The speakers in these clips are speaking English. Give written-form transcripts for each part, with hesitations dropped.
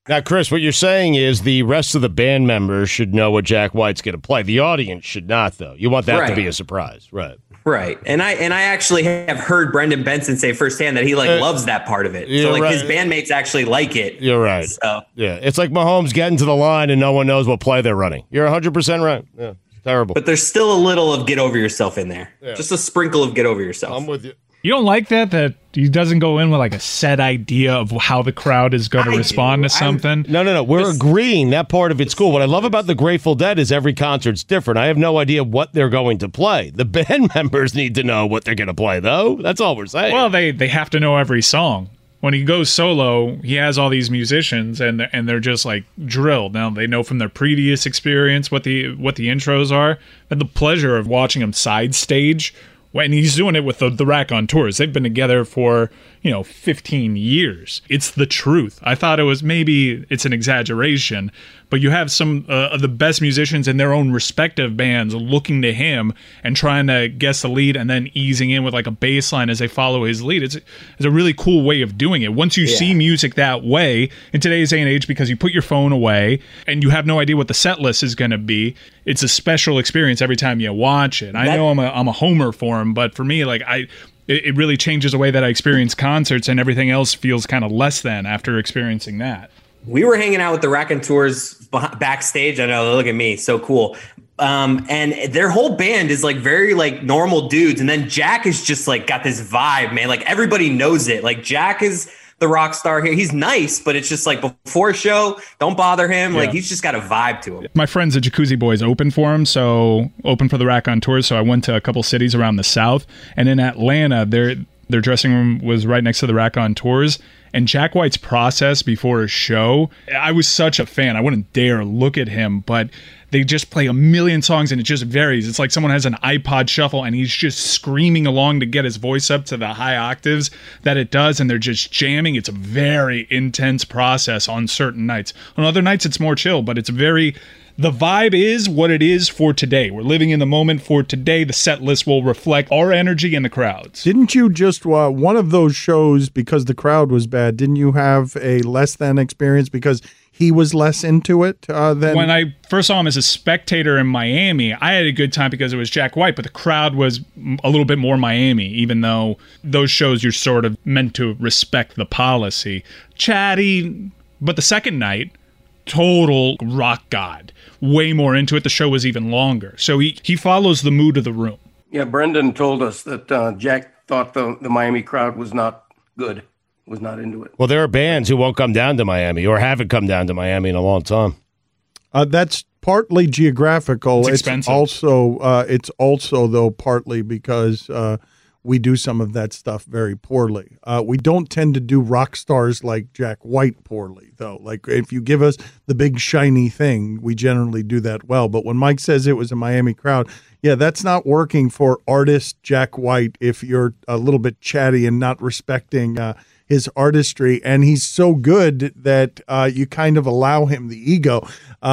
Now, Chris, what you're saying is the rest of the band members should know what Jack White's going to play. The audience should not, though. You want that to be a surprise, right? Right. And I actually have heard Brendan Benson say firsthand that he loves that part of it. So his bandmates actually like it. You're right. So. Yeah. It's like Mahomes getting to the line and no one knows what play they're running. You're 100% right. Yeah. Terrible. But there's still a little of get over yourself in there. Yeah. Just a sprinkle of get over yourself. I'm with you. You don't like that he doesn't go in with like a set idea of how the crowd is going to respond to something? No. We're agreeing that part of it's cool. What I love about the Grateful Dead is every concert's different. I have no idea what they're going to play. The band members need to know what they're going to play, though. That's all we're saying. Well, they have to know every song. When he goes solo, he has all these musicians, and they're just like drilled. Now they know from their previous experience what the intros are. And the pleasure of watching him side stage. And he's doing it with the Rack on Tours. They've been together for, 15 years. It's the truth. I thought it's an exaggeration, but you have some of the best musicians in their own respective bands looking to him and trying to guess the lead and then easing in with like a bass line as they follow his lead. It's a really cool way of doing it. Once you see music that way in today's day and age, because you put your phone away and you have no idea what the set list is going to be, it's a special experience every time you watch it. I know I'm a homer for him, but for me, it really changes the way that I experience concerts, and everything else feels kind of less than after experiencing that. We were hanging out with the Rack and Tours backstage. I know, look at me, so cool. And their whole band is very normal dudes. And then Jack is just got this vibe, man. Everybody knows it. Jack is the rock star here. He's nice, but it's just before a show, don't bother him. Yeah. He's just got a vibe to him. My friends, the Jacuzzi Boys, open for him, so open for the Rack on Tours. So I went to a couple cities around the South, and in Atlanta, their dressing room was right next to the Rack on Tours. And Jack White's process before a show, I was such a fan. I wouldn't dare look at him, but they just play a million songs and it just varies. It's like someone has an iPod shuffle and he's just screaming along to get his voice up to the high octaves that it does, and they're just jamming. It's a very intense process on certain nights. On other nights, it's more chill, but it's the vibe is what it is for today. We're living in the moment for today. The set list will reflect our energy in the crowds. Didn't you just, one of those shows, because the crowd was bad, didn't you have a less than experience because he was less into it than... When I first saw him as a spectator in Miami, I had a good time because it was Jack White, but the crowd was a little bit more Miami, even though those shows you're sort of meant to respect the policy. Chatty, but the second night, total rock god. Way more into it. The show was even longer. So he follows the mood of the room. Yeah, Brendan told us that Jack thought the Miami crowd was not good, was not into it. Well, there are bands who won't come down to Miami or haven't come down to Miami in a long time. That's partly geographical. It's expensive. It's also though partly because we do some of that stuff very poorly. We don't tend to do rock stars like Jack White poorly, though. If you give us the big shiny thing, we generally do that well. But when Mike says it was a Miami crowd, yeah, that's not working for artist Jack White if you're a little bit chatty and not respecting his artistry. And he's so good that you kind of allow him the ego.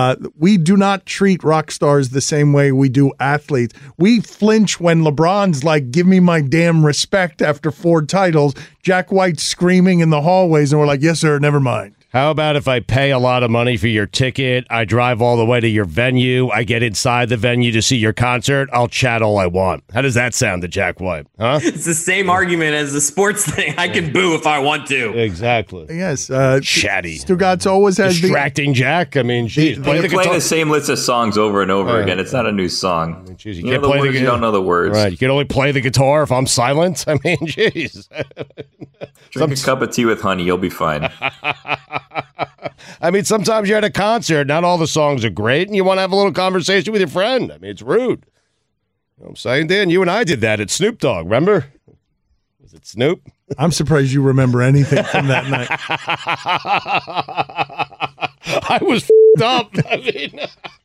We do not treat rock stars the same way we do athletes. We flinch when LeBron's like, give me my damn respect after 4 titles. Jack White's screaming in the hallways, and we're like, yes, sir, never mind. How about if I pay a lot of money for your ticket, I drive all the way to your venue, I get inside the venue to see your concert, I'll chat all I want. How does that sound to Jack White? Huh? It's the same argument as the sports thing. I can boo if I want to. Exactly. Yes. Chatty. Stugatz always has distracting Jack. I mean, geez, play the same list of songs over and over again. It's not a new song. I mean, geez, you know the words, you don't know the words. Right. You can only play the guitar if I'm silent. I mean, jeez. Drink a cup of tea with honey. You'll be fine. I mean, sometimes you're at a concert, not all the songs are great, and you want to have a little conversation with your friend. I mean, it's rude. You know what I'm saying, Dan? You and I did that at Snoop Dogg, remember? Was it Snoop? I'm surprised you remember anything from that night. I was f***ed up. I mean...